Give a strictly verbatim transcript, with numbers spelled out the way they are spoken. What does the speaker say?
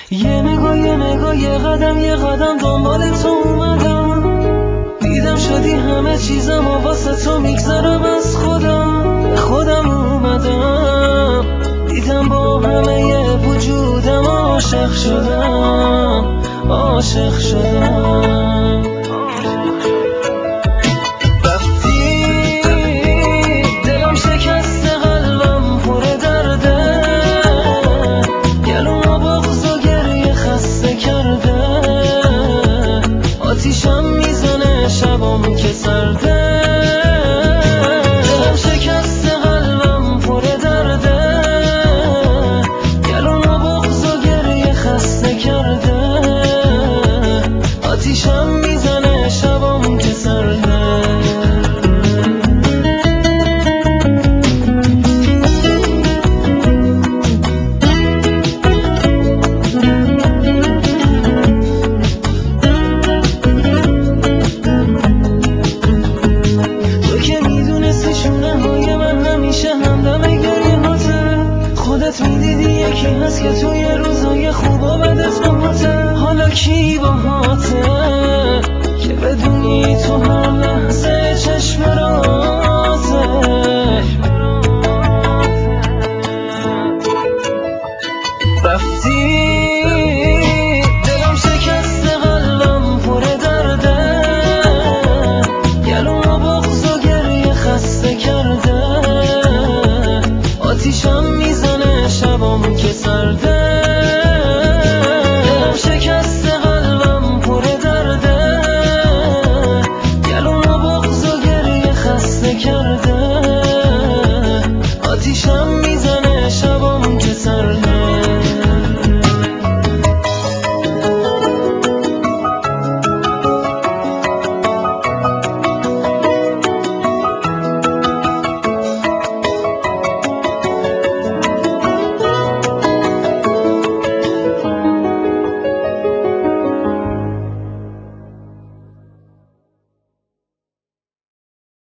یه نگاه یه نگاه یه قدم یه قدم دنبال تو اومدم، دیدم شدی همه چیزم و واسه تو میگذرم از خودم. به خودم اومدم، دیدم با همه ی وجودم عاشق شدم، عاشق شدم. رفتی دلم شکسته قلبم پر درده، گلومو بغض و گریه خسته کرده، آتیشم میزنه شبام که سرده. دلم شکسته قلبم پر درده، گلومو بغض و گریه خسته کرده، آتیشم میزنه شبام که سرده. تو که میدونستی شونه های من همیشه همدم گریه هاته، خودت میدیدی یکی هست که توی روزای خوب و بدت باهاته. حالا کی باهاته که بدونی تو هر لحظه چشم راته. رفتی